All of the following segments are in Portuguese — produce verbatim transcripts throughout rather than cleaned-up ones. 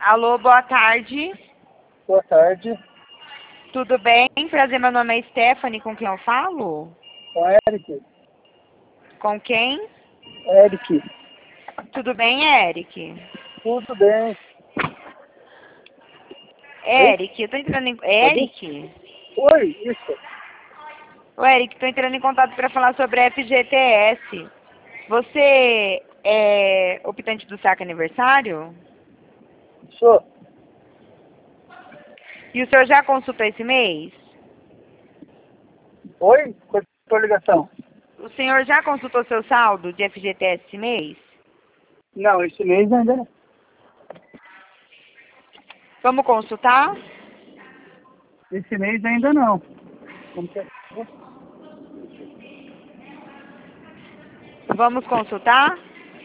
Alô, boa tarde. Boa tarde. Tudo bem? Prazer, meu nome é Stephanie, com quem eu falo? Com Eric. Com quem? Eric. Tudo bem, Eric? Tudo bem. Eric, eu tô entrando em... Eric? Oi, isso. Ô, Eric, tô entrando em contato para falar sobre a F G T S. Você é optante do saque aniversário? Sou. E o senhor já consultou esse mês? Oi? Cortou a ligação. O senhor já consultou seu saldo de F G T S esse mês? Não, esse mês ainda não. Vamos consultar? Esse mês ainda não. Como que é? Vamos consultar?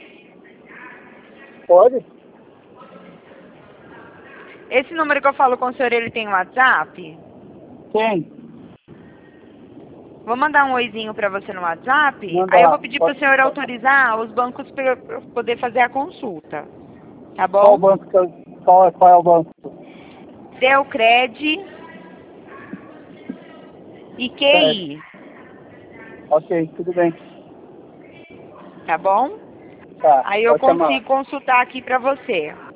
Pode? Esse número que eu falo com o senhor, ele tem WhatsApp? Tem. Vou mandar um oizinho para você no WhatsApp. Manda Aí eu lá. vou pedir para o Pode. senhor autorizar os bancos para eu poder fazer a consulta. Tá Qual o bom? banco que eu... Qual, qual é o banco? Deucred e Q I. Ok, tudo bem. Tá bom? Tá, Aí eu pode chamar. consigo consultar aqui para você.